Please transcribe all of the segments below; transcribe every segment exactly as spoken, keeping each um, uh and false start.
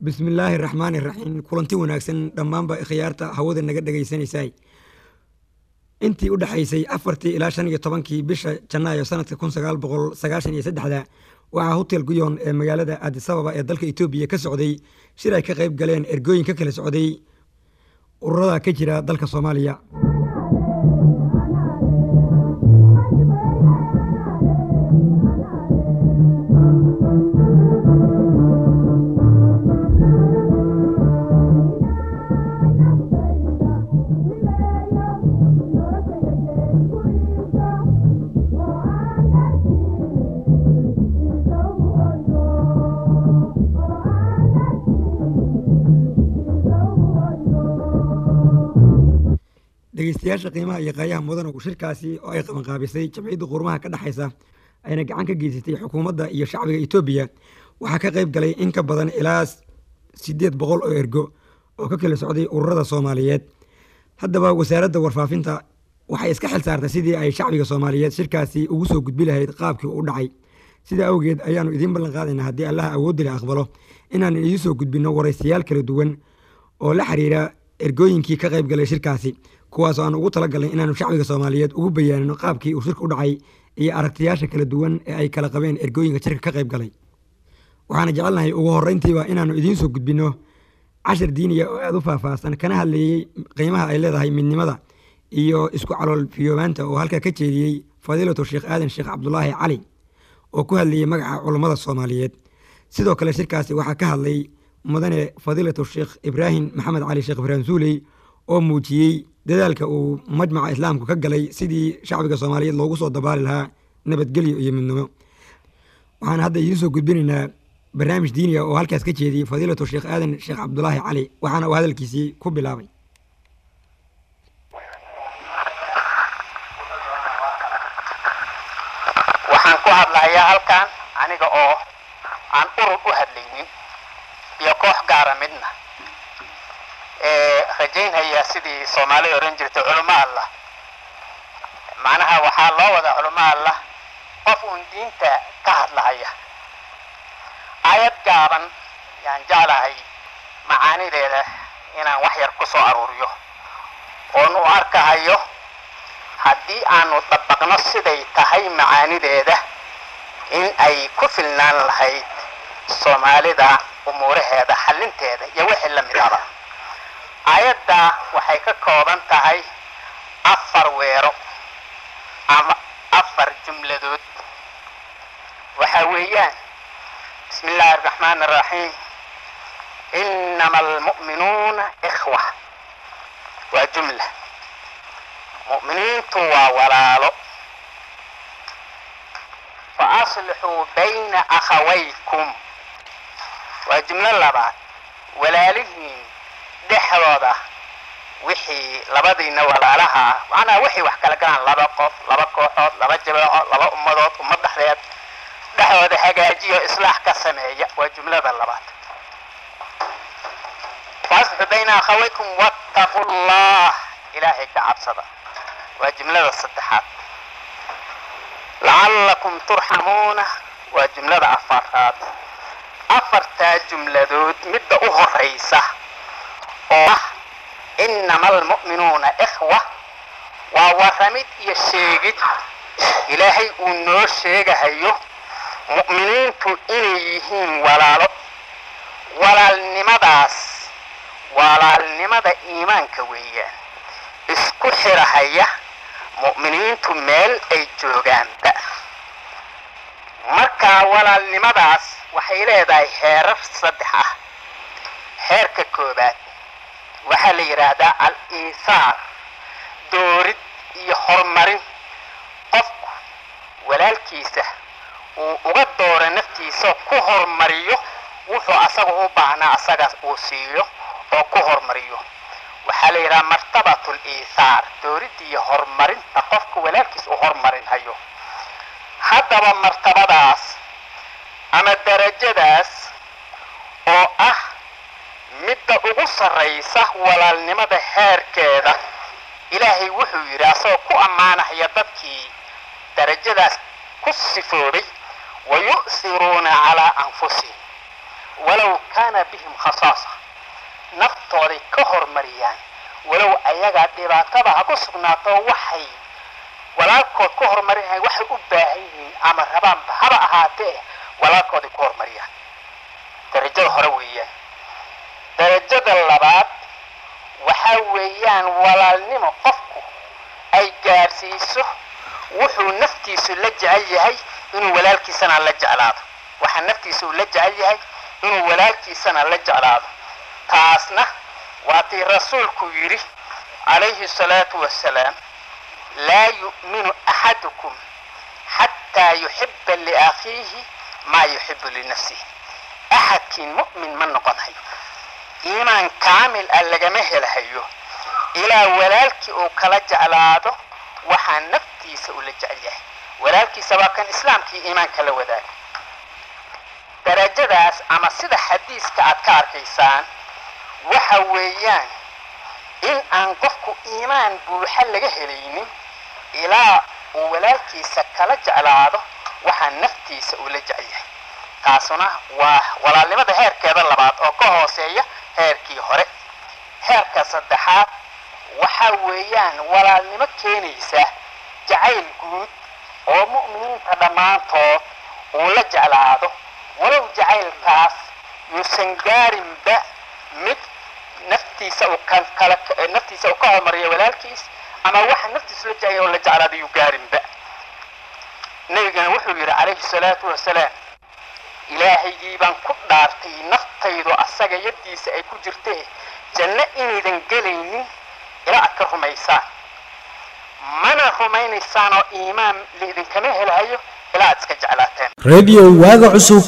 بسم الله الرحمن الرحيم كلنتي وناكسن دمان با خيارتا هودا naga dhageysanaysay intii u dhaxaysay afartii ilaa shan iyo tobankii bisha Janaayo sanadka kun sagaal boqol sagaashan iyo saddex waxa hotel Guyon ee magaalada Addis Ababa ee dalka Itoobiya ka socday shir ay ka qayb galeen ergooyin ka kala socday ururada ka jira dalka Soomaaliya dhageystayaasha qiimaha iyo qaayaha mudan oo shirkaasi oo ay qaban qaabisay jamciyadda qurmaha ka dhaxaysa ayna gacan ka geysatay xukuumadda iyo shacbiga Itoobiya waxa ka qayb galay in ka badan ilaa sideed boqol oo ergo oo ka kala socday ururada Soomaaliyeed haddaba wasaaradda warfaafinta waxay iska xil saartay sidii ay shacbiga Soomaaliyeed shirkaasi ugu soo gudbi lahayd qaabkii uu dhacay sida awgeed ayaanu idin ballan qaadaynaa haddii Allah awood leh aqbalo inaan idin soo gudbino waraysiyaal kala duwan oo la xiriira ergooyinkii ka qayb galay shirkaasi kuwaas aan ugu talagalnay inaanu shacbiga Soomaaliyeed ugu bayaanino qaabkii uu shirku u dhacay iyo aragtiyaasha kala duwan ee ay kala qabeen ergooyinka shirka ka qayb galay waxaan jecelnahay ugu horeyntiiba inaanu idin soo gudbino cashar diiniya oo aad u faahfaahsan kana hadlayay qiimaha ay leedahay midnimada iyo isku calool fiyoobaanta oo halka ka jeediyay fadiilatu Sheekh Aadan Sheekh Cabdullaahi Cali oo ku hadlayay magaca culimada Soomaaliyeed sidoo kale shirkaasi waxa ka hadlay mudane fadiilatu Sheekh Ibraahim Maxamed Cali Sheekh Ibraahim Zuuley oo muujiyay dadaalka uu majmaca islaamku ka galay sidii shacbiga Soomaaliyeed loogu soo dabaali lahaa nabadgelyo iyo midnimo waxaan hadda idin soo gudbinaynaa barnaamij diini ah oo halkaas ka jeediyay fadiilatu Sheekh Aadan Sheekh Cabdullaahi Cali waxaana uu hadalkiisii ku bilaabay waxaan ku hadlayaa halkan aniga oo aan urur u hadlaynin iyo koox gaar ah midna rajaynaya sidii Soomaali oran jirtay culimo Allah macnaha waxa loo wada culimo Allah qof uu diinta ka hadlaya ayad gaaban yaan jeclahay macaanideeda inaan wax yar ku soo aruuriyo oo nu arkahayo haddii aanu dabaqno siday tahay macaanideeda in ay ku filnaan lahayd Soomaalida umuuraheeda xalinteeda iyo wixii la mid ah ayadda waxay ka kooban tahay afar weero ama afar jumladood waxa weeyaan bismillaahir rahmaanir rahiim innamal mu'minuuna ikhwa waa jumla mu'miniintu waa walaalo fa aslixuu bayna akhawaykum waa jumla labaad walaalihiin dhexdooda wixii labadiina walaalaha ana wixii wax kala galaan laba qof laba kooxood laba jabeeco laba ummadood ummad dhexdeed dhexdooda hagaajiyo islaax ka sameeya waa jumlada labaad fasxu bayna akhawaykum wattaqullah ilaahay ka cabsada waa jumlada saddexaad la'allakum turhamuuna waa jumlada afaraad afarta jumladood midda u horeysa oo innamal mu'minuuna ikhwa waa waramid iyo sheegid ilaahay uu noo sheegahayo mu'miniintu inay yihiin walaalo walaalnimadaas walaalnimada iimaanka weeyaan isku xirahaya mu'miniintu meel ay joogaanba marka walaalnimadaas waxay leedahay heerar saddex ah heerka koobaad waxa la yiraahdaa al-isaar doorid iyo horumarin qofku walaalkiisa uu uga dooro naftiisa ku horumariyo wuxuu asaga u baahnaa asaga uu siiyo oo ku horumariyo waxa la yiraahdaa martabatul isaar doorid iyo horumarinta qofku walaalkiisa u horumarin hayo haddaba martabadaas ama darajadaas oo ah midda ugu sareysa walaalnimada heerkeeda ilaahay wuxuu yiri asoo ku amaanaya dadkii darajadaas ku sifoobay ويؤثرون على أنفسهم walow kaana bihim khasaasa naftooday ka hormariyaan walow ayaga dhibaatada ha ku sugnaato waxay walaalkood ku hormarinahay waxay u baahan yihiin ama rabaanba haba ahaatee walaalkooday ku hormariyaan darajada hore weeyaan darajada labaad waxaa weeyaan walaalnimo qofku ay gaarsiiso wuxuu naftiisu la jecel yahay inuu walaalkiisana la jeclaado waxa naftiisu la jecel yahay inuu walaalkiisana la jeclaado taasna waa tii rasuulku yiri alayhi salatu wassalaam laa yu'minu ahadukum hatta yuhibba li akhihi ma yuhibbu li nafsihi ahadkin mu'min man noqonayo iimaan kaamil ah lagama helayo ilaa walaalkii uu kala jeclaado waxa naftiisa uu la jecel yahay walaalkiisa waa kan islaamkii iimaanka la wadaago darajadaas ama sida xadiiska aad ka arkaysaan waxa weeyaan in aan qofku iimaan buuxa laga helaynin ilaa uu walaalkiisa kala jeclaado waxa naftiisa uu la jecel yahay taasuna waa walaalnimada heerkeeda labaad oo ka hooseeya heerkii hore heerka saddexaad waxa weeyaan walaalnimo keenaysa jacayl guud oo mu'miniinta dhammaantood uu la jeclaado walow jacaylkaas yuusan gaarinba mid naftiisa uu kan kala naftiisa uu ka hormariyo walaalkiis ama waxa naftiisa la jecel oo la jeclaado uu gaarinba nabigana wuxuu yiri alayhi salatu wassalaam ilaahaygi baan ku dhaartay naftaydu asaga yadiisa ay ku jirtee janna inaydan galaynin ilaa aad ka rumaysaan mana rumaynaysaan oo iimaan liidin kama helayo ilaa aad iska jeclaateen radio waaga cusub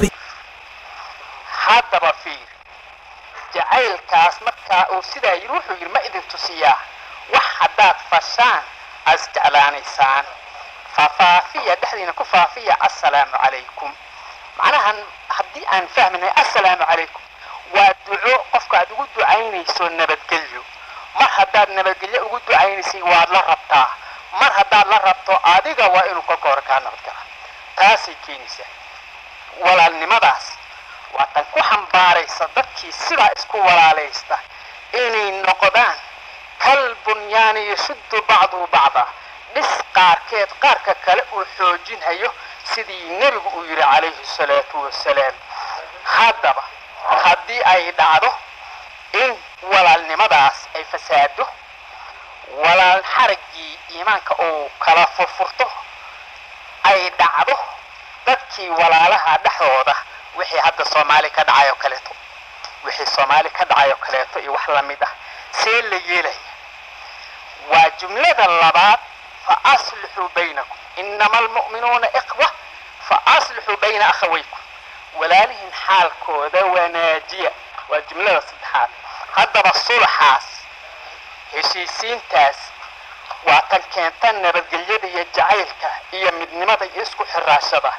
haddaba fiir jacaylkaas markaa uu sidaa yiri wuxuu yiri ma idin tusiyaa wax haddaad fashaan as jeclaanaysaan fafaafiya dhexdiina ku faafiya assalaamu calaykum macnaha haddii aan fahminay assalaamu calaykum waa duco qofka aad ugu ducaynayso nabadgelyo mar haddaad nabadgelyo ugu ducaynaysay waad la rabtaa mar haddaad la rabto adiga waa inuu kolka hore kaa nabadgala taasay keenaysaa walaalnimadaas waa tan ku xambaaraysa dadkii sidaa isku walaalaysta inay noqdaan kal bunyaani yashuddu bacduhu bacda dhis qaarkeed qaarka kale uu xoojinhayo sidii nebigu uu yiri calayhi salaatu wassalaam haddaba haddii ay dhacdo in walaalnimadaas ay fasaado walaal xaraggii iimaanka uu kala furfurto ay dhacdo dadkii walaalaha dhexdooda wixii hadda Soomaali ka dhacay oo kaleeto wixii Soomaali ka dhacay oo kaleeto iyo wax la mid ah see la yeelay waa jumlada labaad fa aslihu baynakum innamal mu'minuuna ikhwa fa aslihu bayna akhawaykum walaalihin xaalkooda wanaajiya waa jumlada saddexaad haddaba sulxaas heshiisiintaas waa tan keenta nabadgelyada iyo jacaylka iyo midnimada iyo isku xiraashada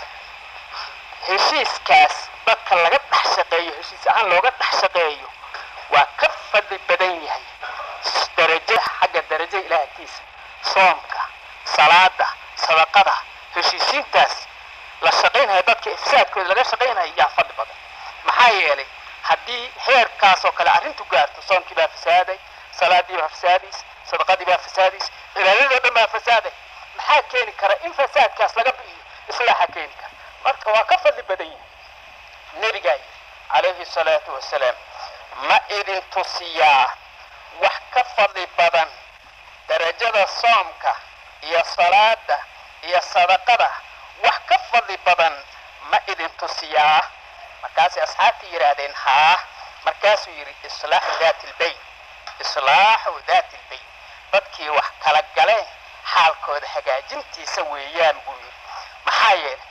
heshiiskaas dadka laga dhex shaqeeyo heshiis ahaan looga dhex shaqeeyo waa ka fadli badan yahay darajada xagga daraja ilaahtiisa soomka salaada sadaqada heshiisiintaas la shaqeynayo dadka ifsaadkooda laga shaqeynayo yaa fadli badan maxaa yeelay haddii heerkaas oo kale arrintu gaarto soomkii baa fasaaday salaadii baa fasaadis sadaqadii baa fasaadis ilaalinada dhan baa fasaaday maxaa keeni kara in fasaadkaas laga bixiyo islaaxa keeni kara marka waa ka fadli badan yahay nabiga alayhi salatu wassalaam ma idin tusiyaa wax ka fadli badan darajada soomka iyo salaada iyo sadaqada wax ka fadli badan ma idin tusiyaa markaas asxaabtii yiraahdeen haa markaasuu yiri islaahu daatil bayn islaahu daatil bayn dadkii wax kala galeen xaalkooda hagaajintiisa weeyaan buu yiri maxaa yeelay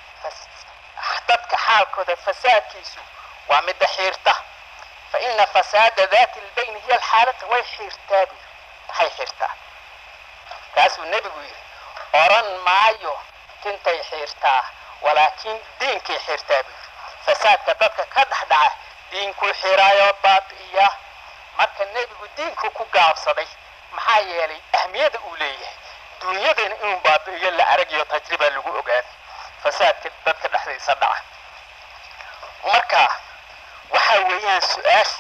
dadka xaalkooda fasaadkiisu waa mid xiirta fa inna fasaada daatil bayn hiya alxaalatu way xiirtaa hay xiirtaa kaasuu nabigu yiri oran maayo tintay xiirtaa walaakin diinkay xiirtaa fasaadka dadka ka dhaxdhaca diinku xiraayo baabiya marka nabigu diinku ku gaabsaday maxaa yeelay ahmiyada uu leeyahay dunyadana inuu baabiyo la aragiyo tajriba lagu ogaaday fasaadka dadka dhaxdiisa dhaca marka waxaa weeyaan su-aashu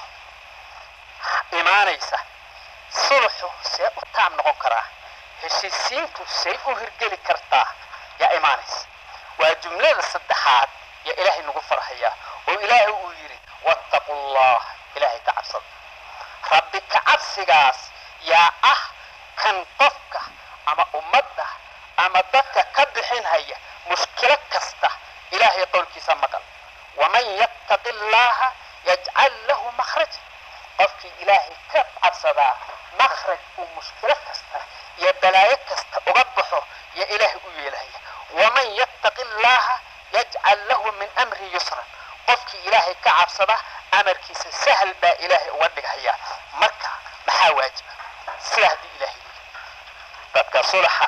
imaanaysa sulxu see u taam noqon karaa, heshiisiintu say u hirgeli kartaa yaa imaanaysa. waa jumlada saddexaad ya ilaahay nagu farhayaa oo ilaahay uu yidhi wattaqu llah, ilaahay ka cabsada. rabbi ka cabsigaas yaa ah kan qofka ama ummadda ama dadka ka bixinhaya mushkilo kasta. ilaahay qowlkiisa maqal, waman yattaqi llaha yajcal lahu makhraja. qofkii ilaahay ka cabsadaa makhraj uu mushkilo kasta iyo balaayo kasta uga baxo ya ilaahay u yeelahaya. waman yattaqi llaha yajcal lahu min amri yusran. qofkii ilaahay ka cabsada amarkiisa sahal baa ilaahay uga dhigahaya. marka maxaa waajiba sida haddii ilaahay yidhi dadka sulxa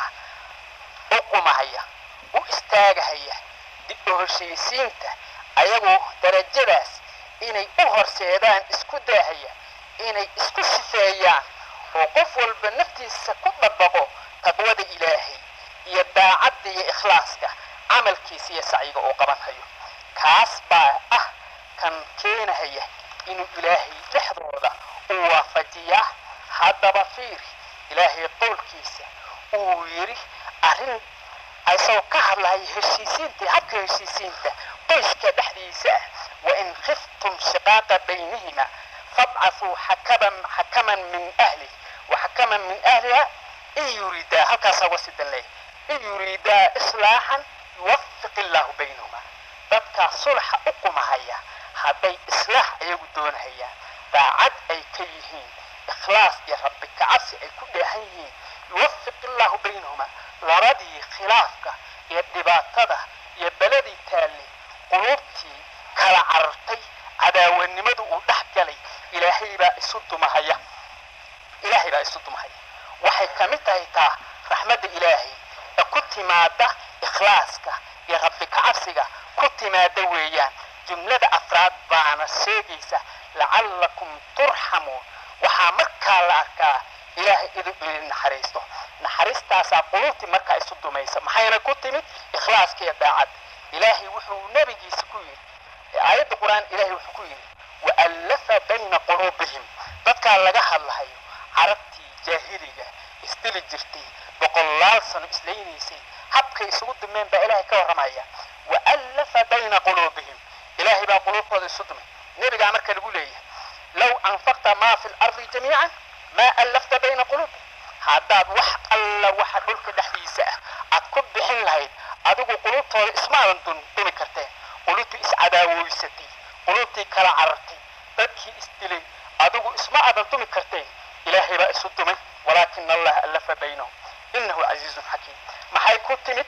u qumahaya u istaagahaya dib u heshiisiinta ayagoo darajadaas inay u horseedaan isku daahaya inay isku sifeeyaan oo qof walba naftiisa ku dabaqo taqwada ilaahay iyo daacadda iyo ikhlaaska camalkiisa iyo sacyiga uu qabanhayo. kaas baa ah kan keenahaya inuu ilaahay dhexdooda u waafajiyaa. haddaba fiiri ilaahay qowlkiisa uu yidhi arrin isagoo ka hadlaya heshiisiinta, habka heshiisiinta qoyska dhexdiisa ah, wain khiftum shiqaaqa baynihima fabcathuu xakaman xakaman min ahlihi waxakaman min ahliha in yuriidaa, halkaasaa wasidan leeyahy, in yuriidaa islaaxan yuwafiq illaahu baynahuma. dadkaa sulxa u qumahaya hadday islaax ayagu doonahayaan, daacad ay ka yihiin, ikhlaas iyo rabbi kacabsi ay ku dheehan yihiin, yuwafiq illaahu baynahuma. labadii khilaafka iyo dhibaatada iyo beledii taallay quluubtii kala carartay cadaawanimadu uu dhex galay ilaahay baa isu dumahaya. ilaahay baa isu dumahaya. waxay ka mid tahay taa raxmadda ilaahay ee ku timaada ikhlaaska iyo rabbi kacabsiga ku timaada weeyaan. jumlada afraad baana sheegaysa lacallakum turxamuun. waxaa markaa la arkaa ilaahay idin idin naxariisto. naxariistaasaa quluubtii markaa isu dumaysa. maxayna ku timid ikhlaaska iyo daacadda. ilaahay wuxuu nabigiisa ku yidhi aayadda qur-aan ilaahay wuxuu ku yidhi waallafa bayna quluubihim. dadkaa laga hadlahayo carabtii jaahiliga isdili jirtay boqolaal sano islaynaysay habkay isugu dumeen baa ilaahay ka warramaya. waallafa bayna quluubihim, ilaahay baa quluubtooda isu dumay. nebigaa marka lagu leeyahay low anfaqta maa fi lardi jamiican maa allafta bayna quluubihim. haddaad wax alla waxa dhulka dhexdiisa ah aad ku bixin lahayd adigu quluubtooda ismaadan dun dumi karteen. quluubtii iscadaawoysatay, quluubtii kala carartay, dadkii isdilay adigu isma aadan dumi karteen. ilaahay baa isu dumay. walaakina allaha allafa baynahum innahu casiizun xakiim. maxay ku timid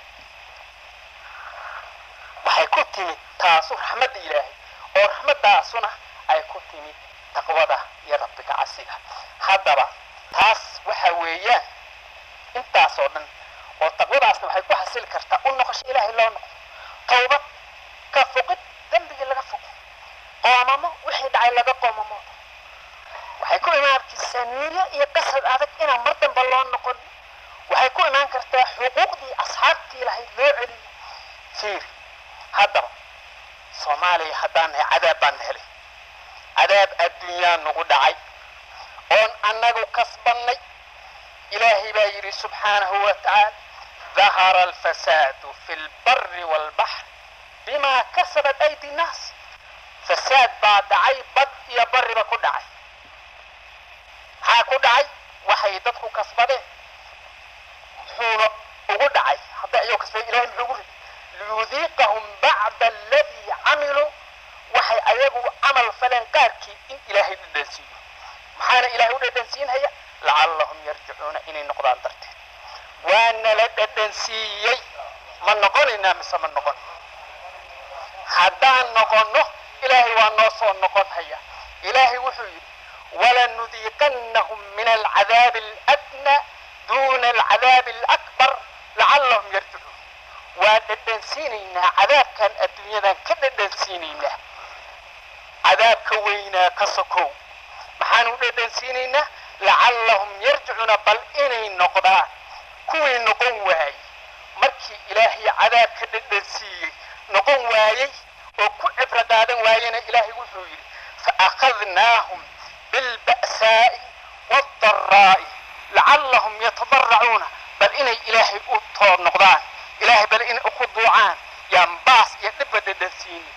waxay ku timid taasu raxmadda ilaahay oo raxmaddaasuna ay ku timid taqwada iyo rabbi kacabsiga. haddaba taas waxa weeyaan intaasoo dhan oo taqwadaasna waxay ku xasili kartaa u noqosho ilaahay loo noqo, tawbad ka foqid dembigii laga foqo, qoomamo wixii dhacay laga qoomamo. waxay ku imaan kartaa niyo iyo qasad adag inaan mar damba loo noqon. waxay ku imaan kartaa xuquuqdii asxaabtii lahayd loo celiyo. fiiri haddaba soomaaliya haddaan nahay cadaab baan helay. cadaab adduunyaa nagu dhacay oon annagu kasbannay. ilaahay baa yidhi subxaanahu wa tacaala dahara alfasaadu fi lbari waalbaxr bimaa kasabat aydi nnaas. fasaad baa dhacay, bad iyo bariba ku dhacay. maxaa ku dhacay? waxay dadku kasbadeen. muxuuna ugu dhacay? hadday ayuu kasbadeen ilahay muxuu ugu ridi liyudiiqahum bacda aladii camiluu. waxay ayagu camal faleen qaarkii in ilaahay dhadhansiiyo. maxaana ilaahay u dhadhansiinhaya? lacallahum yarjicuuna, inay noqdaan darteed. waana la dhadhansiiyey. ma noqonaynaa mise ma noqon? haddaan noqonno ilaahay waa noo soo noqon haya. ilaahay wuxuu yidhi walanudiiqannahum min alcadaabi aladna duuna alcadaabi alakbar lacallahum yarjicuun. waa dhadhansiinaynaa cadaabkan adduunyadan ka dhadhansiinaynaa. cadaabka weynaa ka sokow maxaan u dhadhansiinaynaa? lacallahum yarjicuuna, bal inay noqdaan kuwii noqon waayey markii ilaahay cadaabka dhadhansiiyey noqon waayey وكو عبرة دادن واينا إلهي وحويل فأخذناهم بالبأساء والضراء لعلهم يتضرعون بل إني إلهي أطور نقضان إلهي بل إني أخضوعان ينباس يتبدأ دسيني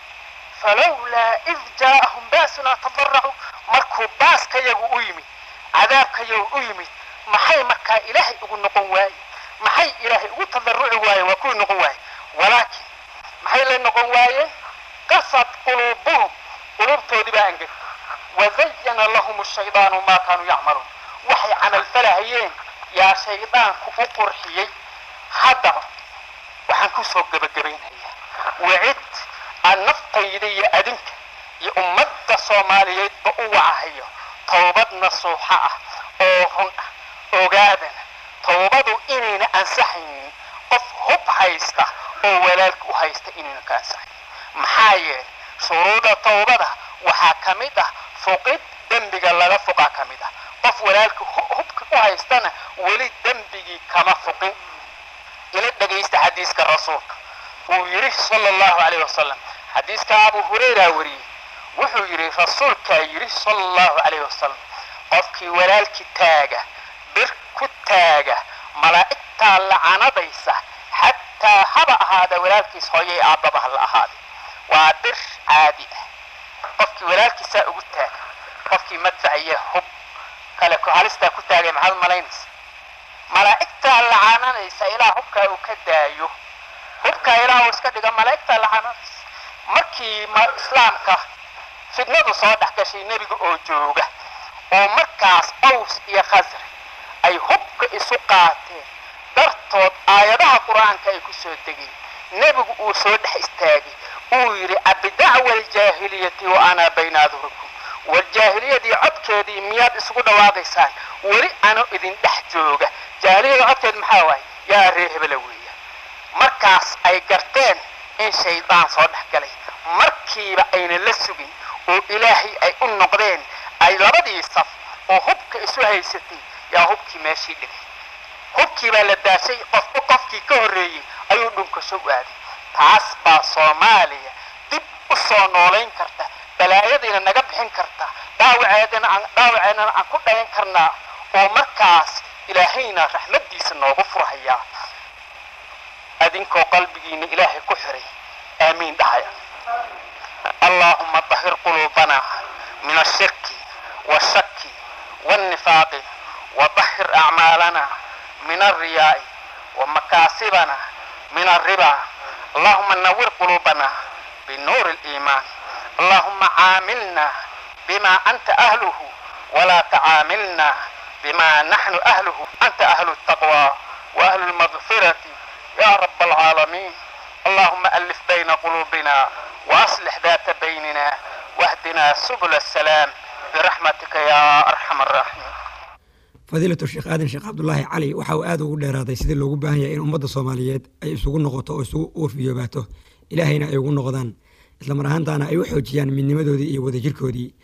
فلولا إذ جاءهم باسنا تضرعوا مركو باس كيغو أيمي عذاب كيغو أيمي محي مكا إلهي أقول نقوم واي محي إلهي أقول تضرعوا واي وكو نقوم واي ولكن محي لن نقوم واي قصد قلوبهم قلوب تودي بانجك وزين لهم الشيطان ما كانوا يعملون وحي عمل فلاهيين يا شيطان كفو قرحيي حدب وحنكو سوق بقبين هي وعدت النفطيدي أدنك يا أمد الصوماليات بقوة هي توبد نصوحة أو هن أوجادن توبدوا إننا أنصحني قف هب هايستا أو ولالك وهايستا إننا كأنصحني محايل شروط التوبة وحاكمته فقد دنبج الله فوق حاكمته قف ولالك هب وهايستنا ولي دنبجي كما فقن إلى دقيست حديث الرسول ويري صلى الله عليه وسلم حديث كأبو هريرة وري وحو يري رسول كيري صلى الله عليه وسلم قفك ولالك تاجة برك تاجة ملائكة لعنة بيسة حتى هبأ هذا ولالك صحيح عببها الأحادي وعبر عادي قفك ولالك ساء تاجة قفك مدفعية حب قالك هالستا كتاجة مع الملاينس ملائكة لعنة ليس إلى حبك وكدايو حبك إلى وسكدك ملائكة لعنة markii ma islaamka fidnadu soo dhax gashay nabiga oo jooga oo markaas aws iyo khasr ay hubka isu qaateen dartood aayadaha quraanka ay ku soo degeen nabigu uu soo dhax istaagay uu yiri abda'wa al-jaahiliyati wa ana bayna adhurikum wal jaahiliyadi codkeedii miyaad isugu dhawaaqaysaan wali ana idin dhax jooga jaahiliyada codkeed maxaa waay yaa reehbala weeya markaas ay garteen in shaydaan soo dhax galay markiiba ayna la sugin oo ilaahay ay u noqdeen ay labadii saf oo hubka isu haysatay yaa hubkii meeshii dhigay hubkii baa la daashay qof qofkii ka horeeyay ayuu dhunka soo aaday taas baa Soomaaliya dib u soo nooleyn karta balaayadina naga bixin karta dhaawaceedana aan dhaawaceena aan ku dhayn karnaa oo markaas ilaahayna raxmadiisa noogu furhaya أدينكو قلبي إلهي كحري آمين دعايا اللهم طهر قلوبنا من الشرك والشك والنفاق وطهر أعمالنا من الرياء ومكاسبنا من الربا اللهم نور قلوبنا بنور الإيمان اللهم عاملنا بما أنت أهله ولا تعاملنا بما نحن أهله أنت أهل التقوى وأهل المغفرة يا رب العالمين اللهم ألف بين قلوبنا وأصلح ذات بيننا واهدنا سبل السلام برحمتك يا أرحم الراحمين. فضيلة الشيخ آدم شيخ عبد الله علي وحاو آدو قول هذا سيد اللي قبها هي إن أمد الصوماليات أي سوق نقطة أو سوق أوفيوباته إلهينا أيقون نقضان إسلام رهان تانا أي وحوجيان من نمدودي أي وذي جركودي